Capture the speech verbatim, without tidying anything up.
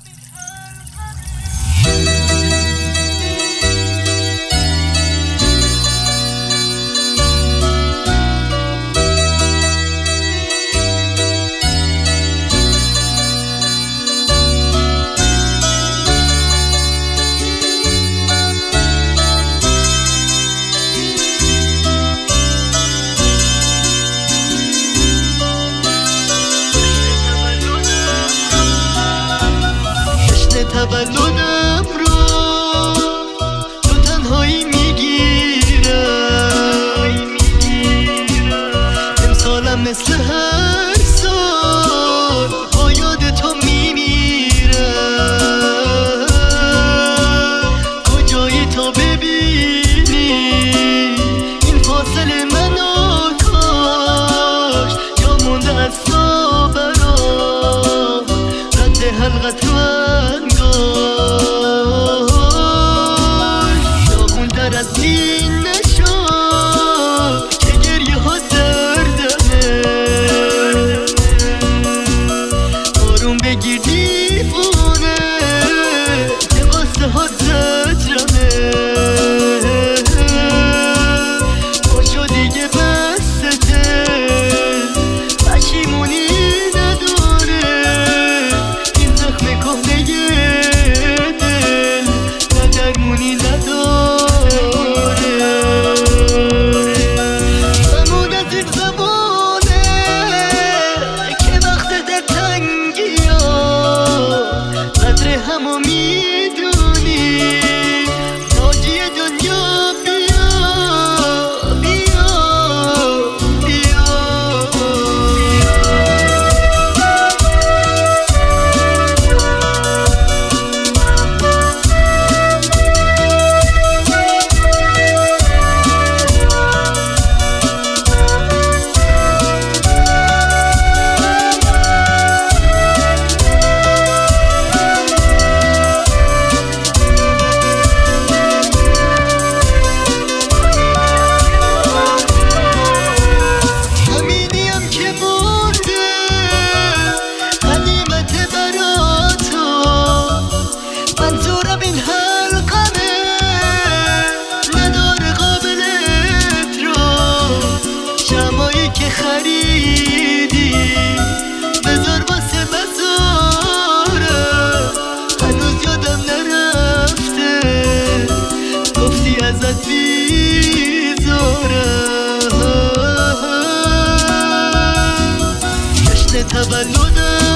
تولدم رو تو تنهایی میگیرم، امسالم مثل هر سال با یاد تو میمیرم. کجایی تا ببینی این فاصله منو کاش، یا مونده از تو برام رد حلقت رو از این نشد که گریه ها دردمه، آروم بگیر دیوونه که قصه ها زجرمه. باشو دیگه بسته پشیمونی نداره، این زخم کهنه دل نه درمونی نداره. همو میدونی تاجی دنیا، بیا بیا بیا خریدی بذار واسه مزارم، هنوز یادم نرفته گفتی ازت بیزارم. جشن تولدم